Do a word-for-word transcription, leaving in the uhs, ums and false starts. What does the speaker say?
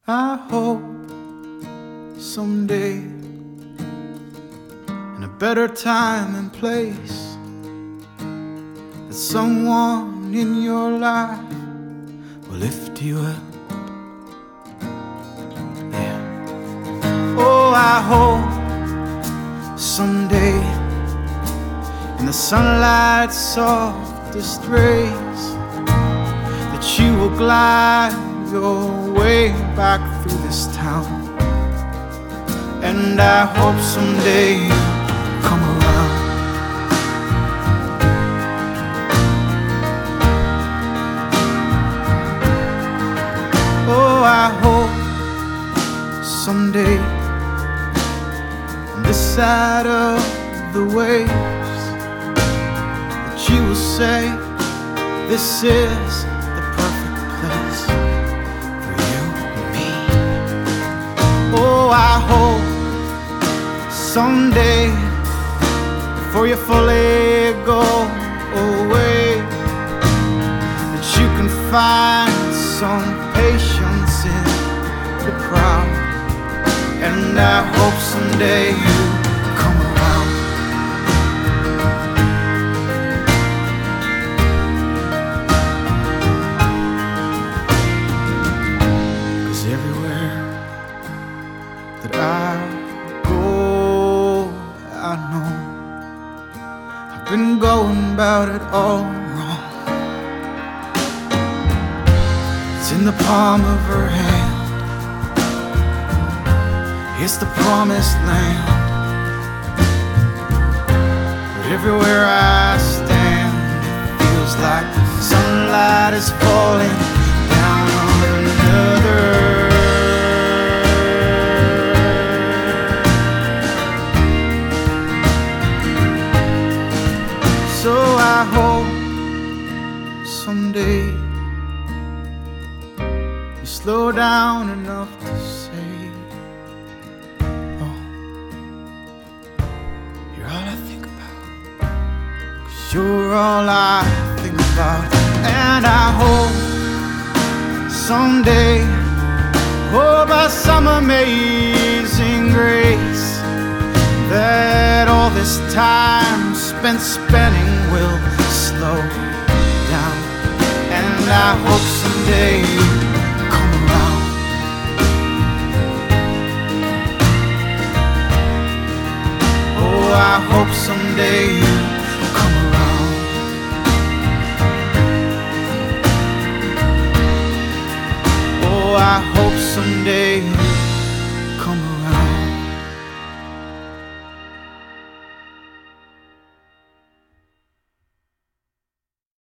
I hope someday, in a better time and place, that someone in your life will lift you up. Yeah. Oh, I hope someday, in the sunlight's softest rays, that you will glide your way back through this town. And I hope someday you come around. Oh, I hope someday, on this side of the waves, that you will say, this is the perfect place for you and me. Oh, I hope someday, before you fully go away, that you can find some patience in the crowd. And I hope someday you come around. Cause everywhere that I go, I know I've been going about it all wrong. It's in the palm of her hand, it's the promised land. But everywhere I stand, it feels like the sunlight is falling down on another. So I hope someday you slow down enough to say, oh, you're all I think about. Cause you're all I think about. And I hope someday, oh, by some amazing grace, that all this time spent spinning will slow down. And I hope someday you come around. Oh, I hope someday you come around. Oh, I hope someday